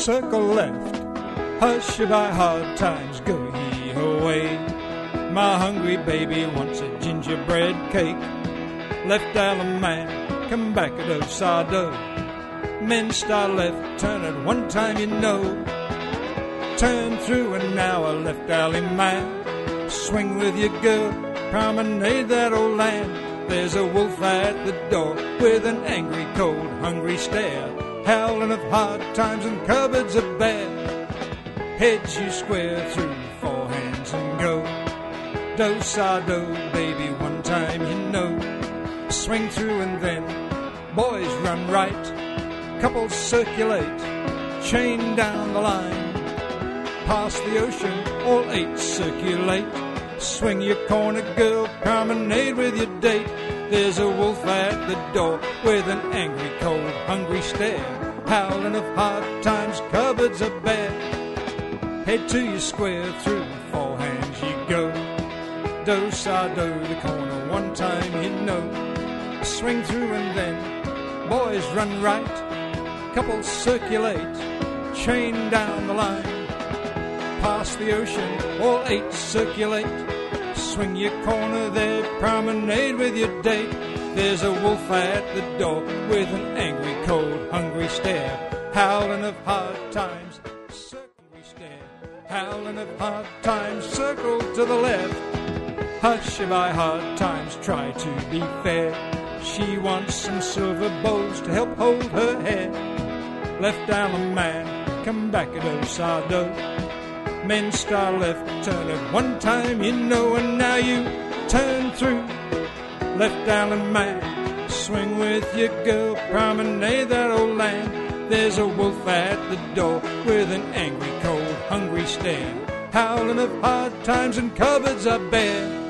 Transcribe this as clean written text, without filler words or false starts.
circle left. Hush-a-bye, hard times, go ye away. My hungry baby wants a gingerbread cake. Left alley man, come back at Osado. Men star left, turn at one time, you know. Turn through and now a left alley man. Swing with your girl, promenade that old land. There's a wolf at the door with an angry, cold, hungry stare, howling of hard times and cupboards of bare. Heads you square through, four hands and go. Do-sa-do, baby, one time you know. Swing through and then boys run right, couples circulate, chain down the line. Past the ocean, all eight circulate. Swing your corner, girl, promenade with your date. There's a wolf at the door with an angry, cold, hungry stare, howling of hard times, cupboards are bare. Head to your square, through four hands you go. Do-sa-do, the corner, one time you know. Swing through and then boys run right, couples circulate, chain down the line. Past the ocean, all eight circulate. Swing your corner there, promenade with your date. There's a wolf at the door with an angry, cold, hungry stare, howling of hard times, hungry stare, howling of hard times, circle to the left. Hush-a-bye, hard times, try to be fair. She wants some silver bowls to help hold her hair. Left alley man, come back at Osado. Men star left, turn at one time, you know, and now you turn through. Left alley man, swing with your girl, promenade that old land. There's a wolf at the door with an angry, cold, hungry stare, howling of hard times and cupboards are bare.